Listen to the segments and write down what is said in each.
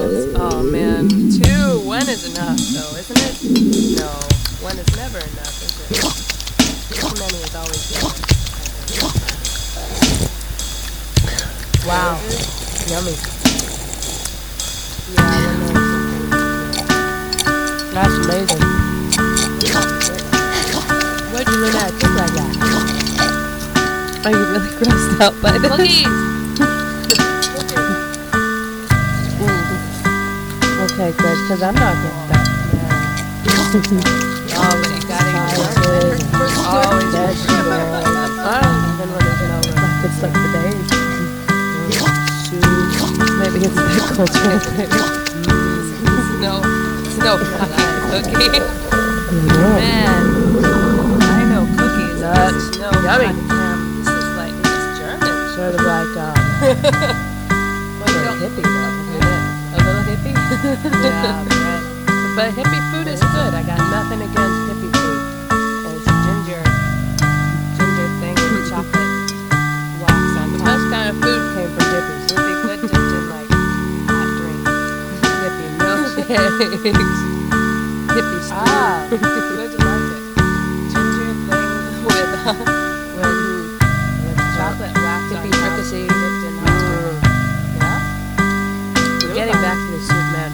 Oh man, two. One is enough, though, isn't it? No, one is never enough, is it? Too many is always good. Wow. Yummy. Yeah, That's amazing. Where'd you learn how to cook like that? Are you really grossed out by this? cookies. Okay, good, because I'm not getting that. Oh, but you gotta eat Spices, always vegetables. Then when it's over. I could sleep for days. Soup. Maybe it's that cultural thing. It's no fucking cookie. Yeah. Man, I know cookies. Nuts. This is no Yummy. goddamn. This is like German. Sort of like Well, a you don't- hippie though, isn't it? A little hippie? Yeah, man. But hippie food is good. I got nothing against hippie food. It's ginger thing with chocolate wax on The top. best kind of food came from hippies. Would be good dipped in like hot drink. Hippie milkshakes. Hippie stew. Ah, good to like it. Ginger thing with chocolate wax on Hippie top. fricassee. Dipped in hot drink. Yeah. Getting back to the soup, man.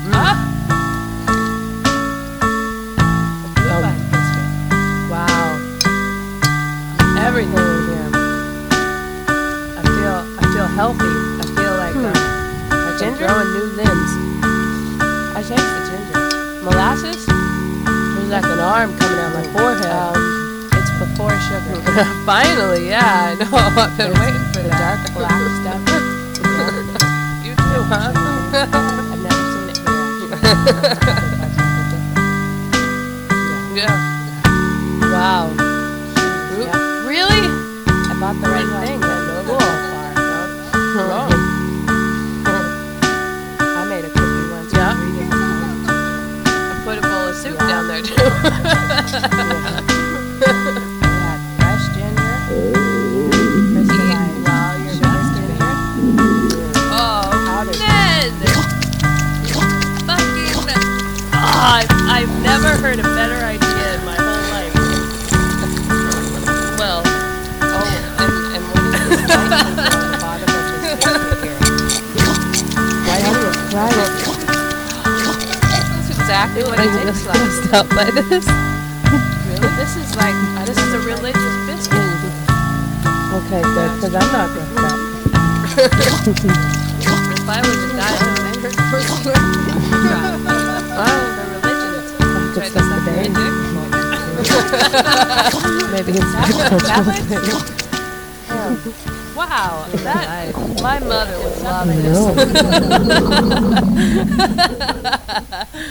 Bluebell biscuit. Wow. Everything in here. I feel healthy. I feel like I'm Ginger? growing new limbs. I changed the ginger. Molasses? There's like an arm coming out my forehead. It's before sugar. Finally, yeah, I know. I've been waiting for The that. dark black stuff. You too, huh? I've never seen it here. Yeah. Wow. Yeah. Really? I bought the right thing. That no Cool. I made a cookie once. Yeah. with 3 different kinds of ginger. I put a bowl of soup Yeah. down there too. We had fresh ginger. Crystallized ginger. Oh, Powdered Ned! Fucking... I've never heard a better idea in my whole life. Well, And what is this white paper on the bottom of this biscuit here? that's exactly what Are it Oh, tastes it like. looks like. Grossed out by this? Really? This is like This is a religious biscuit. Okay, good, because I'm not grossed out. If I was a guy, I would make her personally. The religion is Could sleep for days. Maybe it's that cultural thing. Wow, that my mother would love I this. know.